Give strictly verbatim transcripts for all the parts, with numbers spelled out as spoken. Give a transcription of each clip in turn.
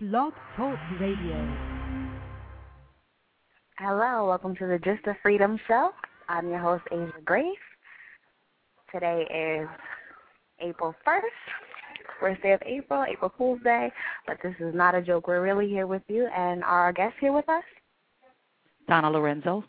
Blog Talk Radio. Hello, welcome to the Just the Freedom Show. I'm your host, Asia Grace. Today is April first, first day of April, April Fool's Day, but this is not a joke. We're really here with you, and our guest here with us? Donna Lorenzo.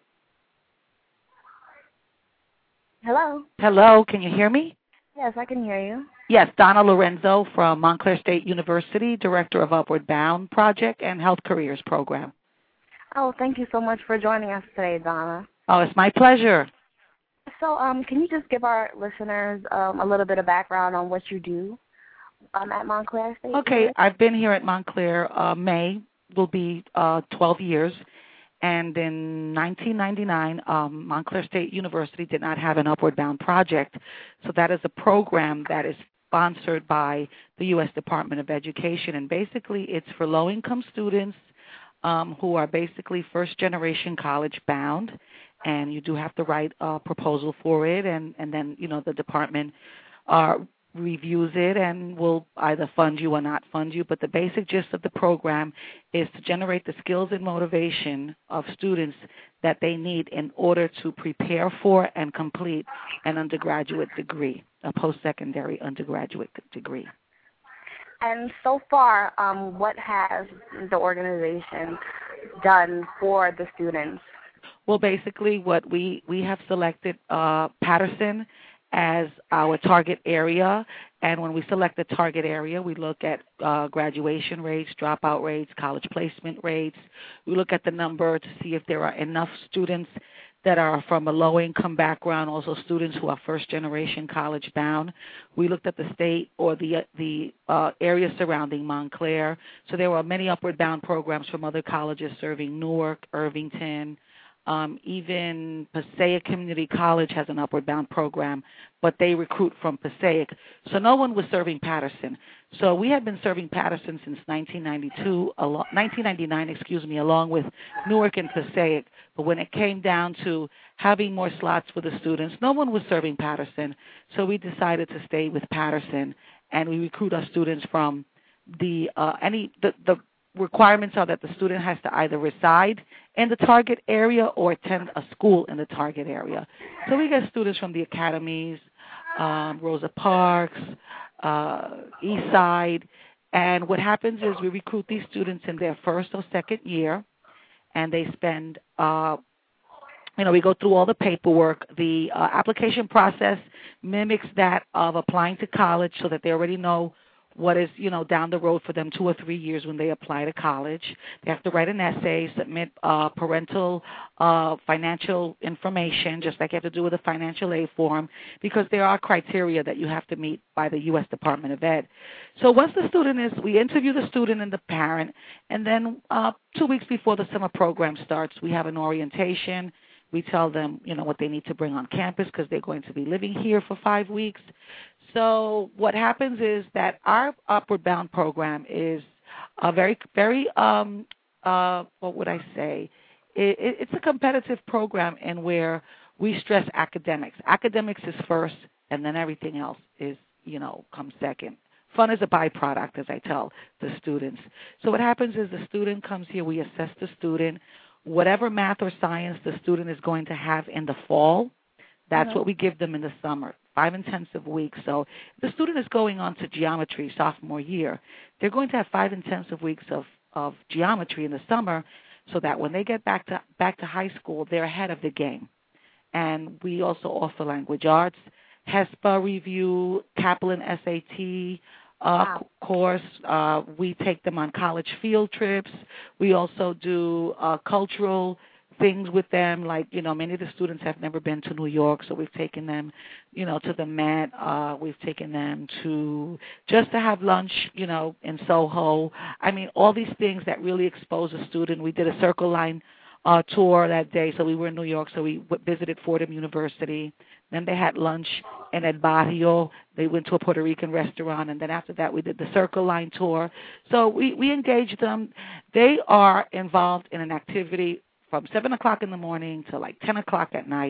Hello? Hello, can you hear me? Yes, I can hear you. Yes, Donna Lorenzo from Montclair State University, Director of Upward Bound Project and Health Careers Program. Oh, thank you so much for joining us today, Donna. Oh, it's my pleasure. So um, can you just give our listeners um, a little bit of background on what you do um, at Montclair State? Okay, I've been here at Montclair. Uh, May will be uh, twelve years. And in nineteen ninety-nine, um, Montclair State University did not have an Upward Bound project. So that is a program that is sponsored by the U S Department of Education. And basically it's for low-income students um, who are basically first-generation college-bound. And you do have to write a proposal for it. And, and then, you know, the department uh, reviews it and will either fund you or not fund you. But the basic gist of the program is to generate the skills and motivation of students that they need in order to prepare for and complete an undergraduate degree, a post-secondary undergraduate degree. And so far, um, what has the organization done for the students? Well, basically what we, we have selected uh, Patterson as our target area, and when we select the target area, we look at uh, graduation rates, dropout rates, college placement rates. We look at the number to see if there are enough students that are from a low-income background, also students who are first-generation college-bound. We looked at the state or the the uh, area surrounding Montclair. So there were many upward-bound programs from other colleges serving Newark, Irvington. Um, even Passaic Community College has an Upward Bound program, but they recruit from Passaic. So no one was serving Patterson. So we had been serving Patterson since nineteen ninety-two, alo- nineteen ninety-nine, excuse me, along with Newark and Passaic. But when it came down to having more slots for the students, no one was serving Patterson. So we decided to stay with Patterson, and we recruit our students from the uh, any the, the requirements are that the student has to either reside in the target area or attend a school in the target area. So we get students from the academies, um, Rosa Parks, uh, East Side, and what happens is we recruit these students in their first or second year, and they spend, uh, you know, we go through all the paperwork. The uh, application process mimics that of applying to college so that they already know what is, you know, down the road for them two or three years when they apply to college. They have to write an essay, submit uh, parental uh, financial information, just like you have to do with a financial aid form, because there are criteria that you have to meet by the U S Department of Ed. So once the student is, we interview the student and the parent, and then uh, two weeks before the summer program starts, we have an orientation. We tell them, you know, what they need to bring on campus because they're going to be living here for five weeks. So what happens is that our Upward Bound program is a very, very, um, uh, what would I say? It, it, it's a competitive program in where we stress academics. Academics is first, and then everything else is, you know, comes second. Fun is a byproduct, as I tell the students. So what happens is the student comes here, we assess the student. Whatever math or science the student is going to have in the fall, that's what we give them in the summer, five intensive weeks. So if the student is going on to geometry sophomore year, they're going to have five intensive weeks of, of geometry in the summer so that when they get back to back to high school, they're ahead of the game. And we also offer language arts, HESPA review, Kaplan S A T uh, wow. course. Uh, we take them on college field trips. We also do uh, cultural things with them, like, you know, many of the students have never been to New York, so we've taken them, you know, to the Met. Uh, we've taken them to just to have lunch, you know, in Soho. I mean, all these things that really expose a student. We did a Circle Line uh, tour that day, so we were in New York, so we w- visited Fordham University. Then they had lunch in El Barrio. They went to a Puerto Rican restaurant, and then after that we did the Circle Line tour. So we, we engaged them. They are involved in an activity from seven o'clock in the morning to like ten o'clock at night.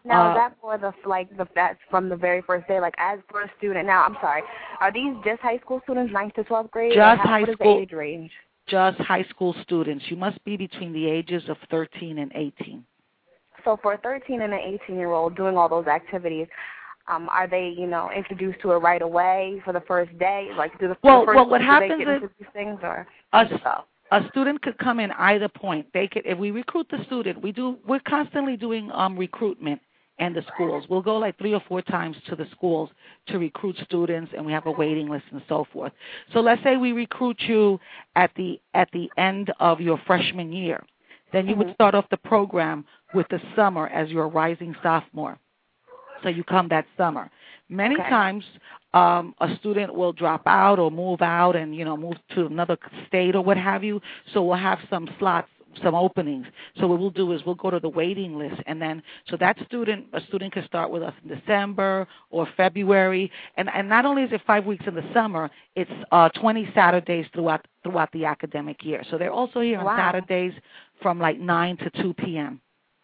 Now, uh, is that for the, like, the, that's from the very first day, like, as for a student? Now, I'm sorry, are these just high school students, ninth to twelfth grade? Just how, high what is school. the age range? Just high school students. You must be between the ages of thirteen and eighteen. So for a thirteen and an eighteen-year-old doing all those activities, um, are they, you know, introduced to it right away for the first day? Like, do the, well, the first well, what do happens they get is into these things, or a, so? a student could come in either point. They could, if we recruit the student, we do. We're constantly doing um, recruitment in the schools. We'll go like three or four times to the schools to recruit students, and we have a waiting list and so forth. So let's say we recruit you at the at the end of your freshman year. Then you mm-hmm. would start off the program with the summer as your rising sophomore. So you come that summer. Many okay. times um, a student will drop out or move out and, you know, move to another state or what have you. So we'll have some slots, some openings. So what we'll do is we'll go to the waiting list, and then so that student, a student can start with us in December or February. And, and not only is it five weeks in the summer, it's uh, twenty Saturdays throughout throughout the academic year. So they're also here on wow. Saturdays from like nine to two p.m.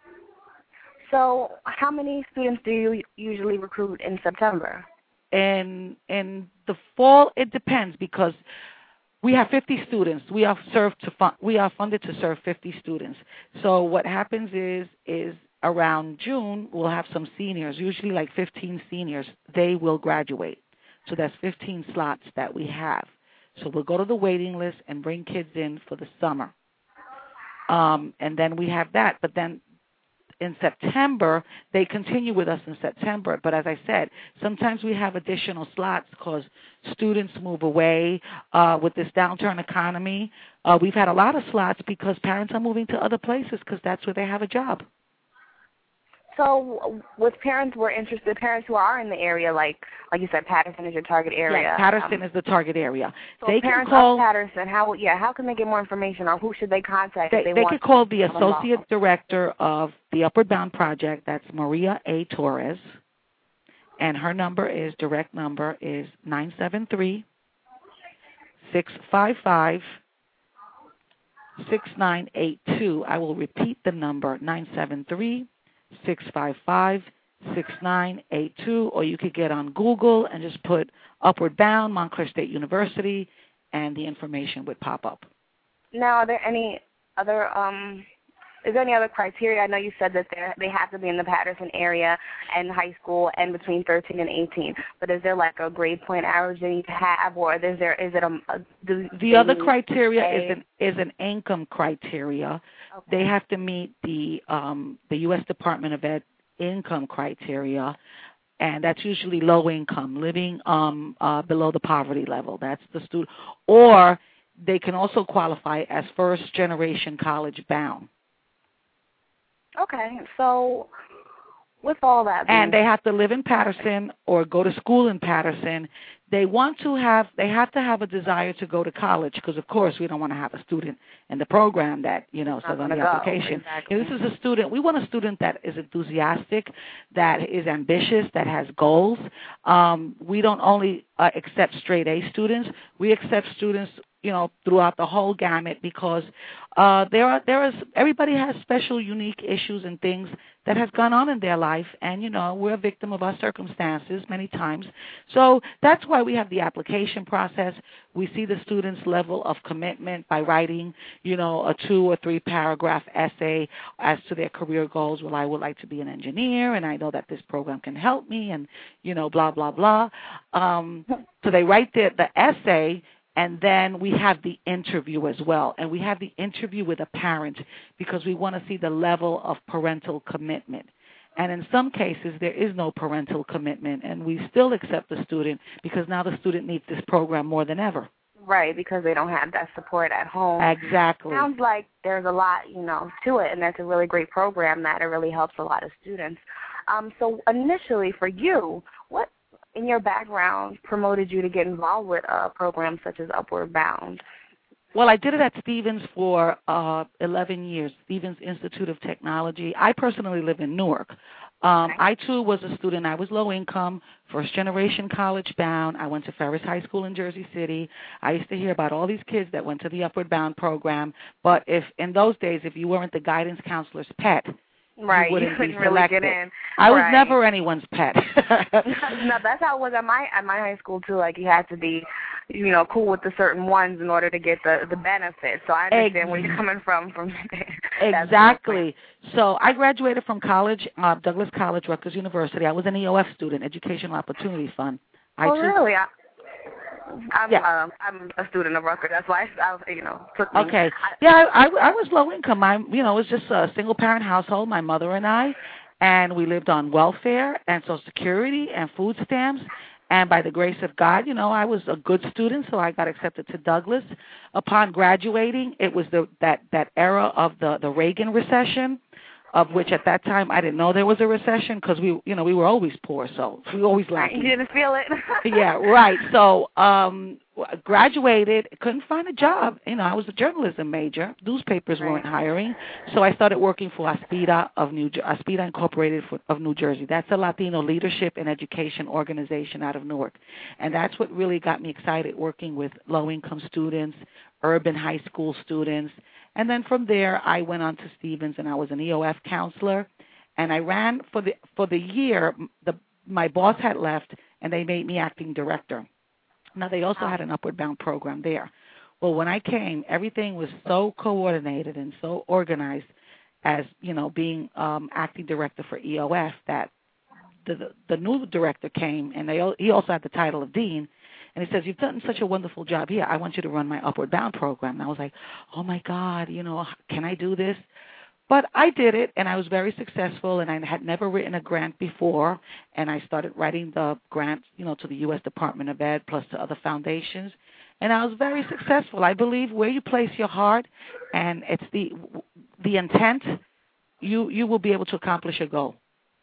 So how many students do you usually recruit in September? In in the fall, it depends because we have fifty students. We are served to fund, we are funded to serve fifty students. So what happens is is around June we'll have some seniors, usually like fifteen seniors. They will graduate. So that's fifteen slots that we have. So we'll go to the waiting list and bring kids in for the summer. Um, and then we have that. But then in September, they continue with us in September. But as I said, sometimes we have additional slots because students move away uh, with this downturn economy. Uh, we've had a lot of slots because parents are moving to other places because that's where they have a job. So with parents who are interested, parents who are in the area, like like you said, Patterson is your target area. Yeah, Patterson um, is the target area. So they parents can call of Patterson, how yeah, how can they get more information, or who should they contact they, if they, they want? They can call the to associate director of the Upward Bound Project. That's Maria A. Torres, and her number is direct number is nine seven three, six five five, six nine eight two. I will repeat the number nine seven three. six five five, six nine eight two, or you could get on Google and just put Upward Bound, Montclair State University, and the information would pop up. Now, are there any other, um, is there any other criteria? I know you said that they have to be in the Patterson area and high school and between thirteen and eighteen, but is there like a grade point average they need to have, or is there, is it a, a do the other criteria a, is an is an income criteria. Okay. They have to meet the um, the U S Department of Ed income criteria, and that's usually low income, living um, uh, below the poverty level. That's the student, or they can also qualify as first generation college bound. Okay, so with all that, and they have to live in Patterson or go to school in Patterson. They want to have, they have to have a desire to go to college because, of course, we don't want to have a student in the program that, you know, says on the application. Exactly. You know, this is a student, we want a student that is enthusiastic, that is ambitious, that has goals. Um, we don't only uh, accept straight A students. We accept students, you know, throughout the whole gamut because uh, there are, there is, everybody has special, unique issues and things that has gone on in their life, and, you know, we're a victim of our circumstances many times. So that's why we have the application process. We see the student's level of commitment by writing, you know, a two or three paragraph essay as to their career goals. Well, I would like to be an engineer, and I know that this program can help me, and, you know, blah, blah, blah. Um, so they write the, the essay, and then we have the interview as well. And we have the interview with a parent because we want to see the level of parental commitment. And in some cases, there is no parental commitment, and we still accept the student because now the student needs this program more than ever. Right, because they don't have that support at home. Exactly. Sounds like there's a lot, you know, to it, and that's a really great program that it really helps a lot of students. Um, so initially for you, what in your background promoted you to get involved with uh, programs such as Upward Bound? Well, I did it at Stevens for uh, eleven years, Stevens Institute of Technology. I personally live in Newark. Um, I, too, was a student. I was low income, first-generation college bound. I went to Ferris High School in Jersey City. I used to hear about all these kids that went to the Upward Bound program. But if in those days, if you weren't the guidance counselor's pet, Right. you wouldn't you be couldn't really selected. get in. I was right. never anyone's pet. No, that's how it was at my at my high school too. Like you had to be, you know, cool with the certain ones in order to get the the benefits. So I understand Ex- where you're coming from. From exactly. So I graduated from college, uh, Douglas College, Rutgers University. I was an E O F student, Educational Opportunity Fund. I oh took, really? I, I'm yeah. um, I'm a student of Rutgers. That's why I, I you know took me. Okay. Yeah, I, I, I was low income. I you know it was just a single parent household. My mother and I, and we lived on welfare and Social Security and food stamps. And by the grace of God, you know, I was a good student, so I got accepted to Douglas. Upon graduating, it was the that that era of the the Reagan recession, of which at that time I didn't know there was a recession because we, you know, we were always poor, so we were always lacking. You didn't feel it. Yeah, right. So, um, graduated, couldn't find a job. You know, I was a journalism major. Newspapers right. weren't hiring, so I started working for Aspida of New Aspida Incorporated for, of New Jersey. That's a Latino leadership and education organization out of Newark, and that's what really got me excited working with low-income students, urban high school students. And then from there, I went on to Stevens, and I was an E O F counselor. And I ran for the for the year. The my boss had left, and they made me acting director. Now they also had an Upward Bound program there. Well, when I came, everything was so coordinated and so organized, as you know, being um, acting director for E O F, that the the, the new director came, and they he also had the title of dean. And he says, you've done such a wonderful job here. I want you to run my Upward Bound program. And I was like, oh, my God, you know, can I do this? But I did it, and I was very successful, and I had never written a grant before. And I started writing the grants, you know, to the U S Department of Ed plus to other foundations. And I was very successful. I believe where you place your heart and it's the the intent, you, you will be able to accomplish your goal.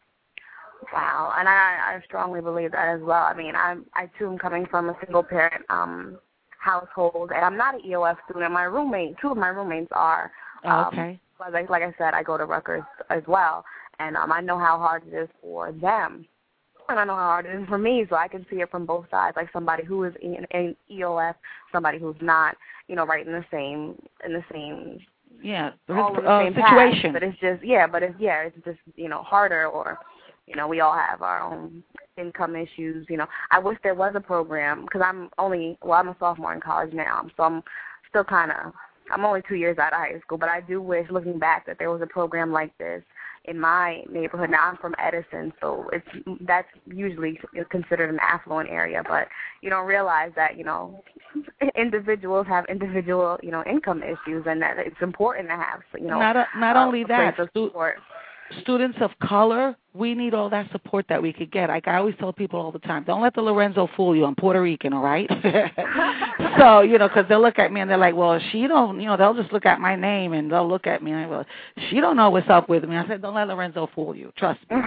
Wow, and I, I strongly believe that as well. I mean, I'm, I too am coming from a single parent um, household, and I'm not an E O F student. My roommate, two of my roommates are. Um, okay. Like, like I said, I go to Rutgers as well, and um, I know how hard it is for them, and I know how hard it is for me. So I can see it from both sides, like somebody who is in, in E O F, somebody who's not, you know, right in the same in the same. Yeah, all in the uh, same situation. Path, but it's just yeah, but it's yeah, it's just you know harder or. You know, we all have our own income issues. You know, I wish there was a program because I'm only, well, I'm a sophomore in college now, so I'm still kind of, I'm only two years out of high school, but I do wish, looking back, that there was a program like this in my neighborhood. Now, I'm from Edison, so it's that's usually considered an affluent area, but you don't realize that, you know, individuals have individual, you know, income issues, and that it's important to have, you know, not, a, not a, only a that, place of support. Students of color, we need all that support that we could get. Like I always tell people all the time, don't let the Lorenzo fool you. I'm Puerto Rican, all right? So, you know, because they'll look at me and they're like, well, she don't, you know, they'll just look at my name and they'll look at me and I go, she don't know what's up with me. I said, don't let Lorenzo fool you. Trust me.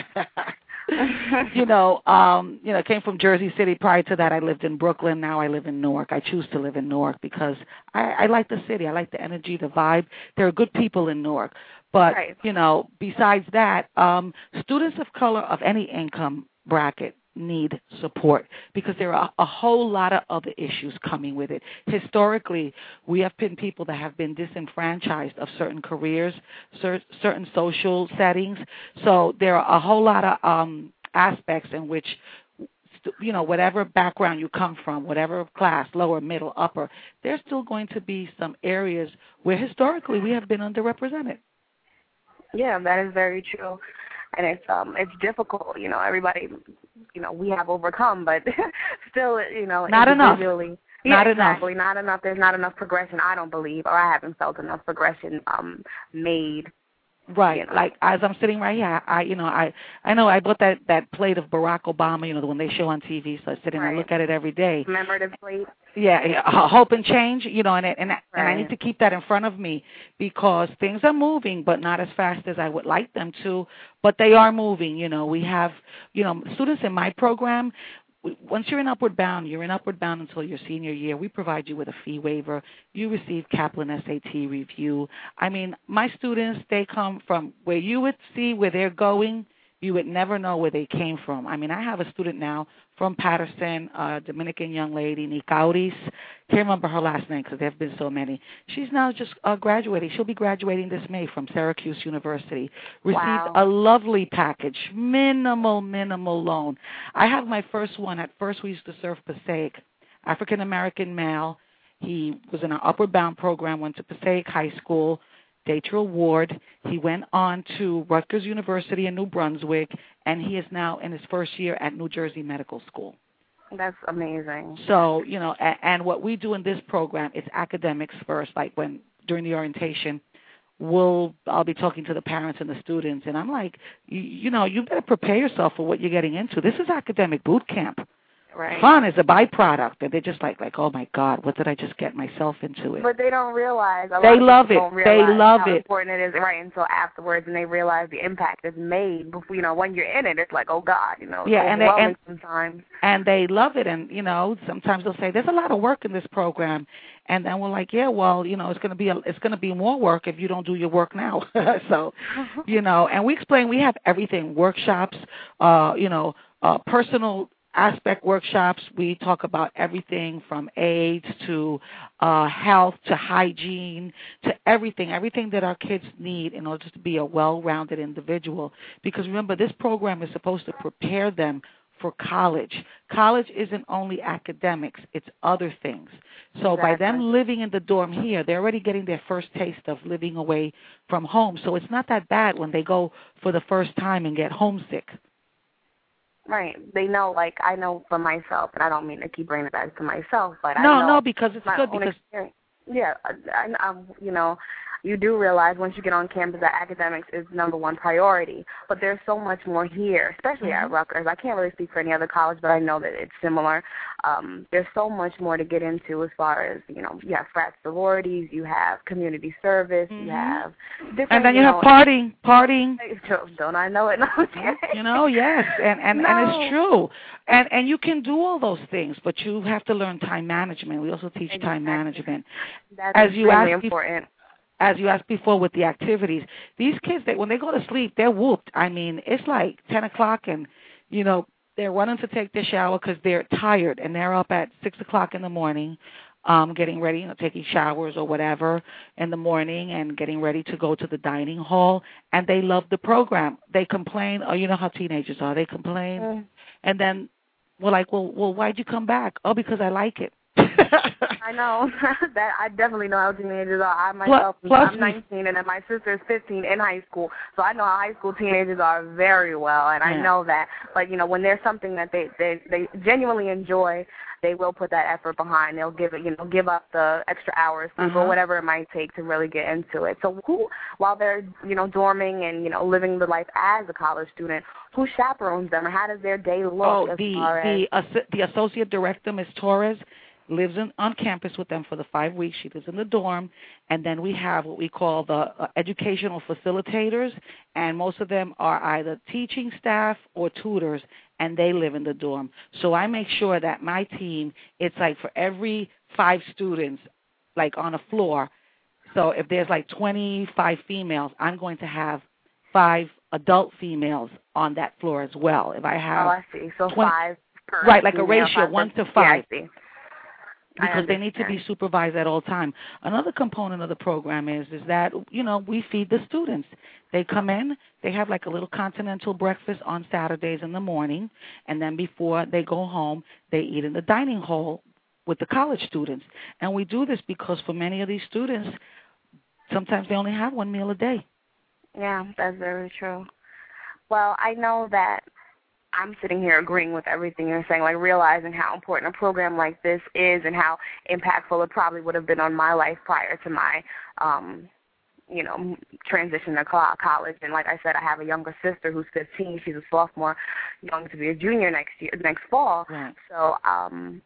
you know, um, you know, I came from Jersey City. Prior to that, I lived in Brooklyn. Now I live in Newark. I choose to live in Newark because I, I like the city. I like the energy, the vibe. There are good people in Newark. But, right. you know, besides that, um, students of color of any income bracket need support because there are a whole lot of other issues coming with it. Historically, we have been people that have been disenfranchised of certain careers, cer- certain social settings. So there are a whole lot of um, aspects in which, you know, whatever background you come from, whatever class, lower, middle, upper, there's still going to be some areas where historically we have been underrepresented. Yeah, that is very true, and it's um it's difficult. You know, everybody, you know, we have overcome, but still, you know, not enough. Yeah, not exactly, enough. Not enough. There's not enough progression, I don't believe, or I haven't felt enough progression um made. Right, you know. like as I'm sitting right here, I, you know, I, I know I bought that that plate of Barack Obama, you know, the one they show on T V. So I sit and right. I look at it every day. Commemorative plate. Yeah, yeah, hope and change, you know, and and and, right. and I need to keep that in front of me because things are moving, but not as fast as I would like them to. But they are moving, you know. We have, you know, students in my program. Once you're in Upward Bound, you're in Upward Bound until your senior year. We provide you with a fee waiver. You receive Kaplan S A T review. I mean, my students, they come from where you would see where they're going. You would never know where they came from. I mean, I have a student now from Patterson, a Dominican young lady, Nicauris. Can't remember her last name because there have been so many. She's now just uh, graduating. She'll be graduating this May from Syracuse University. Received Wow. a lovely package, minimal, minimal loan. I have my first one. At first, we used to serve Passaic, African-American male. He was in our Upward Bound program, went to Passaic High School, Datriel Ward. He went on to Rutgers University in New Brunswick, and he is now in his first year at New Jersey Medical School. That's amazing. So, you know, and, and what we do in this program is academics first, like when during the orientation, we'll I'll be talking to the parents and the students, and I'm like, you, you know, you better prepare yourself for what you're getting into. This is academic boot camp. Right. Fun is a byproduct, and they're just like, like, oh my God, what did I just get myself into? It. But they don't realize. A they lot love of people it. Don't They realize love how it. important it is, right? Until afterwards, and they realize the impact is made. Before, you know, when you're in it, it's like, oh God, you know. It's yeah, and they and sometimes. and they love it, and you know, sometimes they'll say, there's a lot of work in this program, and then we're like, yeah, well, you know, it's going to be a, it's going to be more work if you don't do your work now. So, you know, and we explain we have everything: workshops, uh, you know, uh, personal aspect workshops. We talk about everything from AIDS to uh, health to hygiene to everything, everything that our kids need in order to be a well-rounded individual. Because remember, this program is supposed to prepare them for college. College isn't only academics, it's other things. So Exactly. by them living in the dorm here, they're already getting their first taste of living away from home. So it's not that bad when they go for the first time and get homesick. Right. They know, like, I know for myself, and I don't mean to keep bringing it back to myself, but no, I know. No, because it's my good. Own Because experience. Yeah, I, I, you know, you do realize once you get on campus that academics is number one priority. But there's so much more here, especially mm-hmm. at Rutgers. I can't really speak for any other college, but I know that it's similar. Um, there's so much more to get into as far as, you know, you have frat sororities, you have community service, mm-hmm. you have different, and then you, you have know, partying, partying. Don't I know it? No, you know, yes, and and, no. and it's true. And and you can do all those things, but you have to learn time management. We also teach exactly. time management. That's as you really asked important. As you asked before with the activities, these kids, they, when they go to sleep, they're whooped. I mean, it's like ten o'clock and, you know, they're running to take their shower because they're tired, and they're up at six o'clock in the morning um, getting ready, you know, taking showers or whatever in the morning and getting ready to go to the dining hall, and they love the program. They complain, oh, you know how teenagers are. They complain, mm. and then we're like, well, well, why'd you come back? Oh, because I like it. I know. that I definitely know how teenagers are. I myself, plus, I'm nineteen, and then my sister is fifteen in high school, so I know how high school teenagers are very well, and yeah. I know that. But, you know, when there's something that they, they, they genuinely enjoy, they will put that effort behind. They'll give it, you know, give up the extra hours, sleep, uh-huh. or whatever it might take to really get into it. So who, while they're, you know, dorming and, you know, living the life as a college student, who chaperones them, or how does their day look? Oh, as the far the as uh, the associate director, Miz Torres, lives in, on campus with them for the five weeks. She lives in the dorm, and then we have what we call the uh, educational facilitators, and most of them are either teaching staff or tutors, and they live in the dorm. So I make sure that my team, it's like for every five students, like on a floor, so if there's like twenty-five females, I'm going to have five adult females on that floor as well. If I have oh, I see. So twenty, five per right, like female, a ratio, five one per, to five. Yeah, I see. Because they need to be supervised at all time. Another component of the program is is that, you know, we feed the students. They come in, they have like a little continental breakfast on Saturdays in the morning, and then before they go home, they eat in the dining hall with the college students. And we do this because for many of these students, sometimes they only have one meal a day. Yeah, that's very true. Well, I know that I'm sitting here agreeing with everything you're saying, like realizing how important a program like this is and how impactful it probably would have been on my life prior to my, um, you know, transition to college. And like I said, I have a younger sister who's fifteen. She's a sophomore, going to be a junior next year, next fall. Right. So um,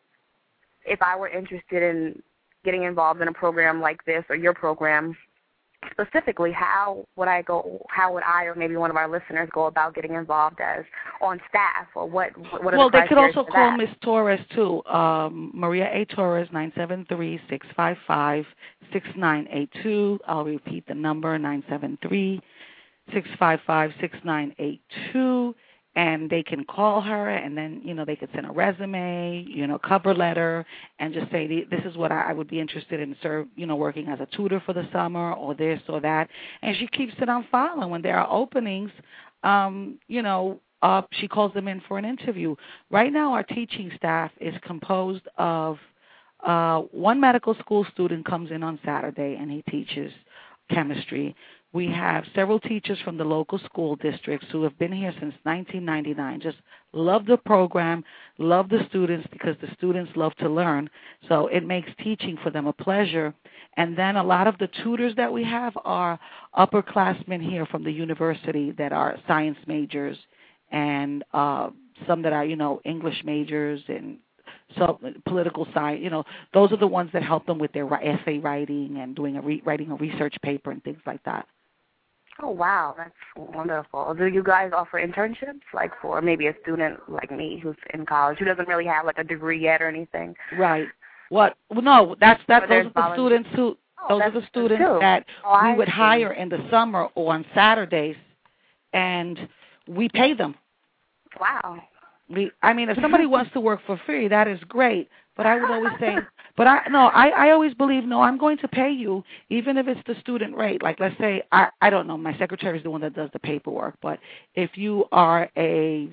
if I were interested in getting involved in a program like this or your program, specifically, how would I go? How would I, or maybe one of our listeners, go about getting involved as on staff, or what? What are well, the they could also call that? Miz Torres too, um, Maria A. Torres, nine seven three, six five five, six nine eight two. I'll repeat the number, nine seven three, six five five, six nine eight two, and they can call her, and then, you know, they could send a resume, you know, cover letter, and just say, this is what I would be interested in, serve, you know, working as a tutor for the summer or this or that. And she keeps it on file, and when there are openings, um, you know, uh, she calls them in for an interview. Right now our teaching staff is composed of uh, one medical school student comes in on Saturday, and he teaches chemistry. We have several teachers from the local school districts who have been here since nineteen ninety-nine, just love the program, love the students because the students love to learn. So it makes teaching for them a pleasure. And then a lot of the tutors that we have are upperclassmen here from the university that are science majors, and uh, some that are, you know, English majors and so political science. You know, those are the ones that help them with their essay writing and doing a re- writing a research paper and things like that. Oh, wow, that's wonderful. Do you guys offer internships, like for maybe a student like me who's in college who doesn't really have like a degree yet or anything? Right. What? Well, no, that's that's those are the volunteer. students who oh, those are the students too. that oh, we I would see. hire in the summer or on Saturdays, and we pay them. Wow. We, I mean, if somebody wants to work for free, that is great. But I would always say, but I no, I, I always believe, no, I'm going to pay you, even if it's the student rate. Like, let's say, I, I don't know, my secretary is the one that does the paperwork. But if you are a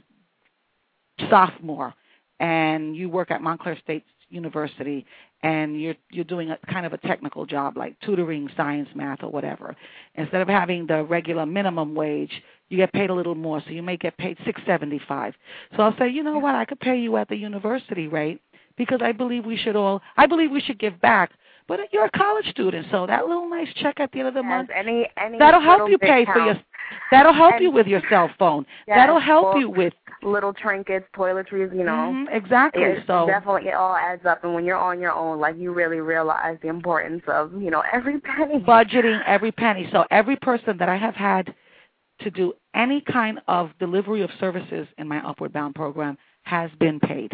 sophomore and you work at Montclair State University and you're you're doing a kind of a technical job like tutoring science, math, or whatever, instead of having the regular minimum wage, you get paid a little more, so you may get paid six seventy-five. So I'll say, you know what, I could pay you at the university rate because I believe we should all, I believe we should give back. But you're a college student, so that little nice check at the end of the yes, month, any, any that'll help you pay for your, that'll help and, you with your cell phone. Yes, that'll help books, you with little trinkets, toiletries, you know. Mm-hmm, exactly. It, so definitely it all adds up, and when you're on your own, like, you really realize the importance of, you know, every penny. Budgeting every penny. So every person that I have had to do any kind of delivery of services in my Upward Bound program has been paid.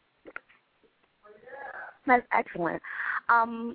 That's excellent. Um,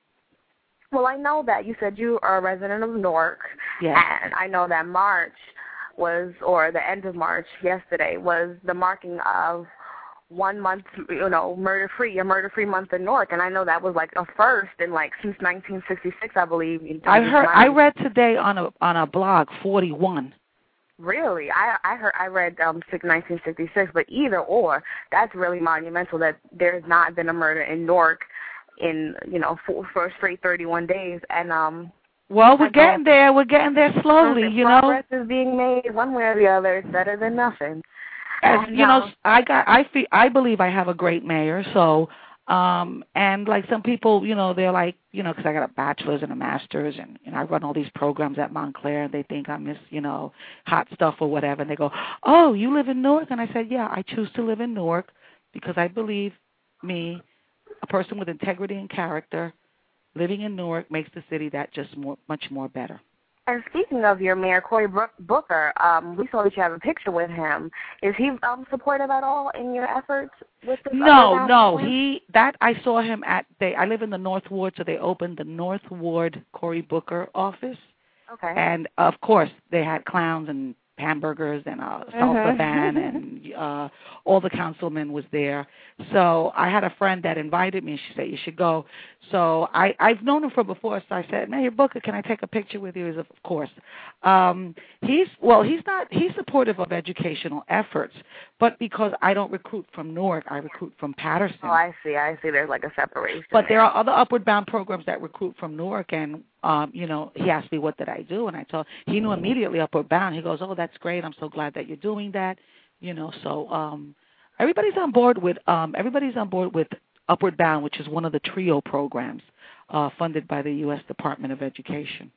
well, I know that you said you are a resident of Newark, yes. And I know that March was, or the end of March, yesterday, was the marking of one month, you know, murder-free, a murder-free month in Newark, and I know that was like a first in like since nineteen sixty-six, I believe. I heard, I read today on a on a blog forty-one. Really, I I heard I read um nineteen sixty-six, but either or, that's really monumental that there's not been a murder in Newark in, you know, for, for straight thirty-one days, and um. Well, we're getting there. We're getting there slowly, you know. Progress is being made one way or the other. It's better than nothing. As, and, you know, um, I got, I feel, I believe I have a great mayor. So, um, and like some people, you know, they're like, you know, because I got a bachelor's and a master's, and you know, I run all these programs at Montclair, and they think I'm this, you know, hot stuff or whatever, and they go, "Oh, you live in Newark?" And I said, "Yeah, I choose to live in Newark because I believe me, a person with integrity and character, living in Newark makes the city that just more, much more better." And speaking of your mayor, Cory Booker, um, we saw that you have a picture with him. Is he um, supportive at all in your efforts with this? No, no. He that I saw him at. They I live in the North Ward, so they opened the North Ward Cory Booker office. Okay. And of course, they had clowns and hamburgers and a salsa Mm-hmm. band, and uh, all the councilmen was there. So I had a friend that invited me, and she said, "You should go." So I, I've known him from before, so I said, "Mayor Booker, can I take a picture with you?" He said, "Of course." Um, he's, well, he's not, he's supportive of educational efforts, but because I don't recruit from Newark, I recruit from Patterson. Oh, I see, I see. There's like a separation. But there there are other Upward Bound programs that recruit from Newark, and, um, you know, he asked me what did I do, and I told he knew immediately Upward Bound. He goes, "Oh, that's great. I'm so glad that you're doing that." You know, so um, everybody's on board with, um, everybody's on board with Upward Bound, which is one of the TRIO programs uh, funded by the U S Department of Education.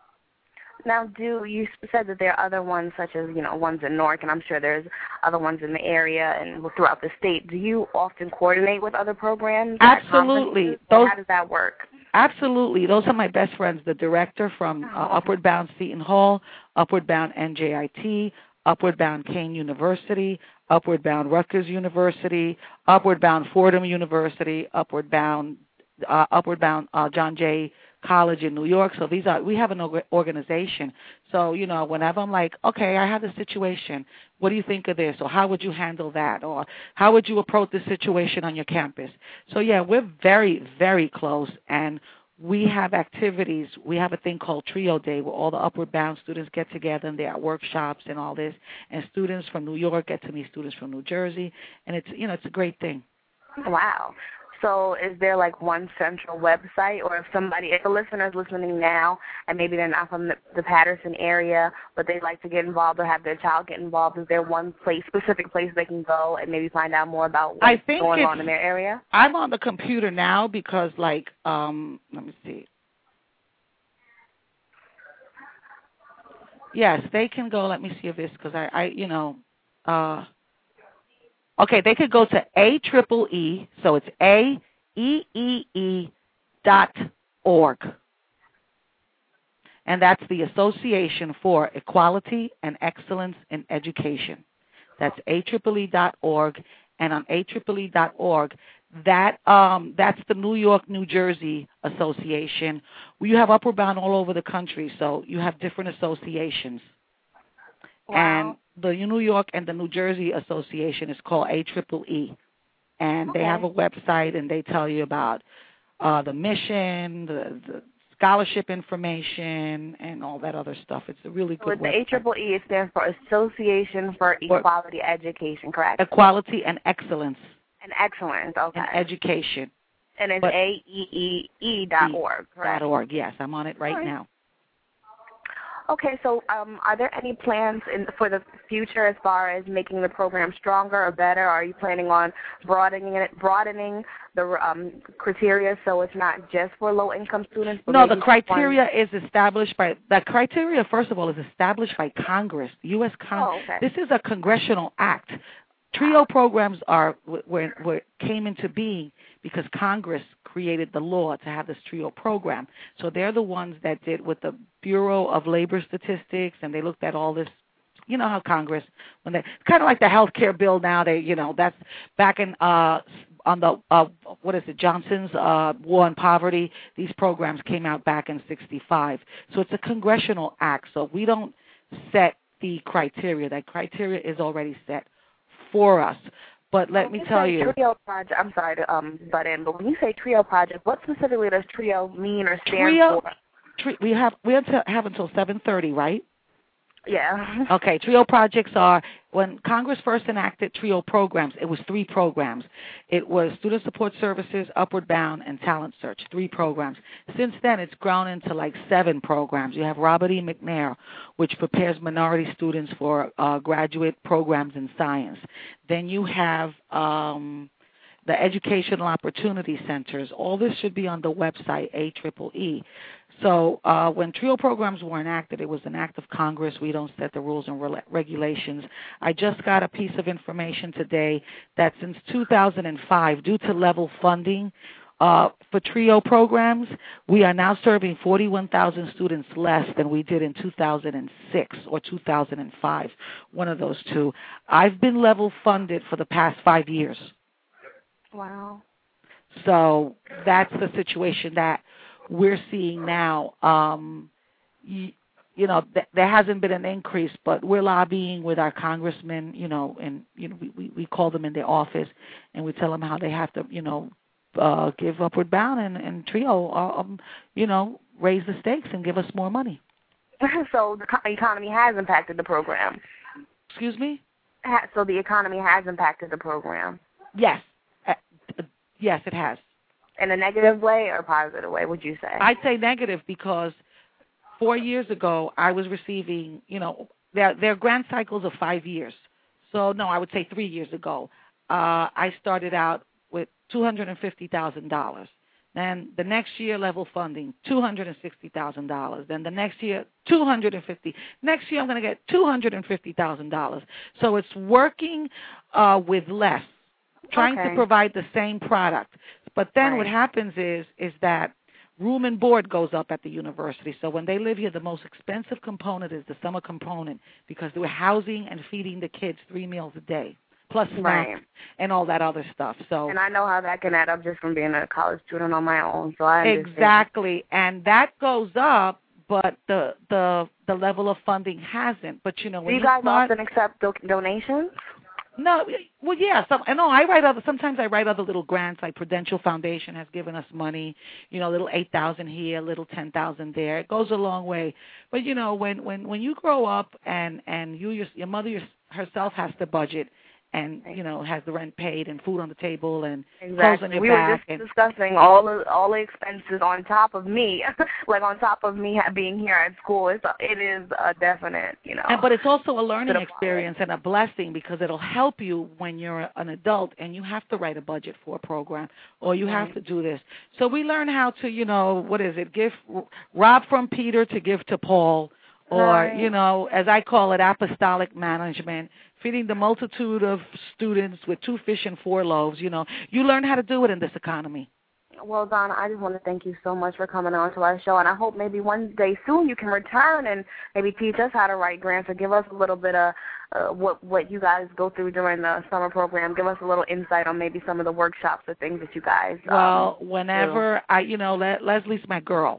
Now, do you said that there are other ones, such as, you know, ones in Newark, and I'm sure there's other ones in the area and throughout the state. Do you often coordinate with other programs? Absolutely. Those, how does that work? Absolutely. Those are my best friends, the director from uh, Upward Bound Seton Hall, Upward Bound N J I T, Upward Bound Kane University, Upward Bound Rutgers University, Upward Bound Fordham University, Upward Bound uh, Upward Bound uh, John Jay College in New York. So these are, we have an organization. So, you know, whenever I'm like, okay, I have this situation, what do you think of this? Or how would you handle that? Or how would you approach this situation on your campus? So, yeah, we're very, very close. And we have activities. We have a thing called Trio Day where all the Upward Bound students get together and they have workshops and all this. And students from New York get to meet students from New Jersey. And it's, you know, it's a great thing. Wow. So is there like one central website, or if somebody, if a listener is listening now and maybe they're not from the, the Patterson area, but they'd like to get involved or have their child get involved, is there one place, specific place they can go and maybe find out more about what's I think going on in their area? I'm on the computer now because, like, um, let me see. Yes, they can go. Let me see if this, because I, I, you know, uh, okay, they could go to A triple E, so it's A E E E dot org. And that's the Association for Equality and Excellence in Education. That's A triple E dot org. And on A triple E dot org, that um, that's the New York, New Jersey Association. Well, you have Upward Bound all over the country, so you have different associations. Wow. And the New York and the New Jersey Association is called A triple E. And Okay. they have a website, and they tell you about uh, the mission, the, the scholarship information, and all that other stuff. It's a really So good with the website. A triple E, it stands for Association for Equality Education, correct? Equality and Excellence And Excellence, okay. in Education. And it's But- A E E E dot org, correct? Dot org, yes. I'm on it right, All right. now. Okay, so um, are there any plans in, for the future as far as making the program stronger or better? Are you planning on broadening it, broadening the um, criteria so it's not just for low-income students? But No, the maybe criteria is established by, the criteria, first of all, is established by Congress, U S Congress. Oh, okay. This is a congressional act. TRIO programs are where, where came into being because Congress created the law to have this TRIO program. So they're the ones that did with the Bureau of Labor Statistics, and they looked at all this. You know how Congress, when they, it's kind of like the health care bill now. They, you know, that's back in uh, on the uh, what is it, Johnson's uh, War on Poverty. These programs came out back in sixty-five. So it's a congressional act. So we don't set the criteria. That criteria is already set for us. But let me tell you. TRIO project, I'm sorry to um, butt in, but when you say TRIO project, what specifically does TRIO mean or stand TRIO, for? tri- we have we have, to have until seven thirty, right? Yeah. Okay, TRIO projects are, when Congress first enacted TRIO programs, it was three programs. It was Student Support Services, Upward Bound, and Talent Search, three programs. Since then, it's grown into like seven programs. You have Robert E. McNair, which prepares minority students for uh, graduate programs in science. Then you have um, the Educational Opportunity Centers. All this should be on the website, A triple E. So uh, when TRIO programs were enacted, it was an act of Congress. We don't set the rules and re- regulations. I just got a piece of information today that since two thousand five, due to level funding uh, for TRIO programs, we are now serving forty-one thousand students less than we did in two thousand six or two thousand five, one of those two. I've been level funded for the past five years. Wow. So that's the situation that we're seeing now. Um, you, you know, th- there hasn't been an increase, but we're lobbying with our congressmen, you know, and you know, we, we, we call them in their office and we tell them how they have to, you know, uh, give Upward Bound and, and TRIO, uh, um, you know, raise the stakes and give us more money. So the co- economy has impacted the program. Excuse me? Ha- So the economy has impacted the program. Yes. Uh, uh, yes, it has. In a negative way or positive way, would you say? I'd say negative because four years ago I was receiving, you know, their their grant cycles are five years. So no, I would say three years ago, uh, I started out with two hundred and fifty thousand dollars. Then the next year, level funding, two hundred and sixty thousand dollars. Then the next year, two hundred and fifty. Next year, I'm going to get two hundred and fifty thousand dollars. So it's working uh, with less, trying Okay. to provide the same product. But then Right. what happens is is that room and board goes up at the university. So when they live here, the most expensive component is the summer component because we're housing and feeding the kids three meals a day. plus snacks Right. and all that other stuff. So And I know how that can add up just from being a college student on my own. So I understand. exactly, and that goes up, but the the the level of funding hasn't. But you know, when Do you you guys start, often accept do- donations? no, well, yeah. Some, I know I write other. Sometimes I write other little grants. Like Prudential Foundation has given us money. You know, little eight thousand here, little ten thousand there. It goes a long way. But you know, when when when you grow up and and you your, your mother your, herself has to budget, and you know has the rent paid and food on the table and exactly. clothes on your we back. were just and, discussing all the all the expenses on top of me, like on top of me ha- being here at school. It's a, it is a definite, you know. And, but it's also a learning bit of experience and a blessing because it'll help you when you're an adult and you have to write a budget for a program or you have to do this. So we learn how to, you know, what is it, give, rob from Peter to give to Paul, or, Right. you know, as I call it, apostolic management, feeding the multitude of students with two fish and four loaves. You know, you learn how to do it in this economy. Well, Donna, I just want to thank you so much for coming on to our show, and I hope maybe one day soon you can return and maybe teach us how to write grants or give us a little bit of uh, what what you guys go through during the summer program. Give us a little insight on maybe some of the workshops or things that you guys um, Well, whenever do. I, you know, Le- Leslie's my girl.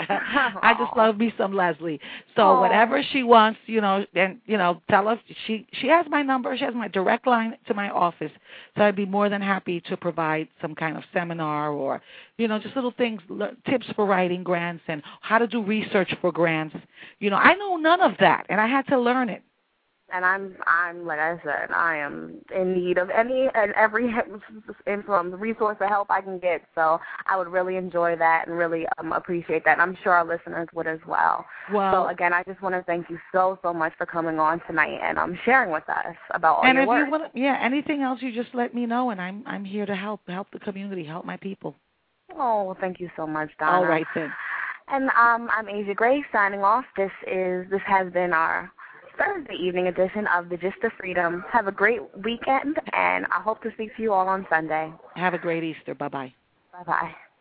I just love me some Leslie. So Aww. whatever she wants, you know, and you know, tell her she she has my number. She has my direct line to my office. So I'd be more than happy to provide some kind of seminar or, you know, just little things, le- tips for writing grants and how to do research for grants. You know, I know none of that, and I had to learn it. And I'm, I'm like I said, I am in need of any and every from resource or help I can get. So I would really enjoy that and really um, appreciate that. And I'm sure our listeners would as well. Well, so again, I just want to thank you so, so much for coming on tonight and um, sharing with us about all and your if work. you want, yeah, anything else, you just let me know, and I'm I'm here to help help the community, help my people. Oh, well, thank you so much, Donna. All right then. And um, I'm Asia Grace signing off. This is this has been our Thursday evening edition of the Gist of Freedom. Have a great weekend, and I hope to speak to you all on Sunday. Have a great Easter. Bye-bye. Bye-bye.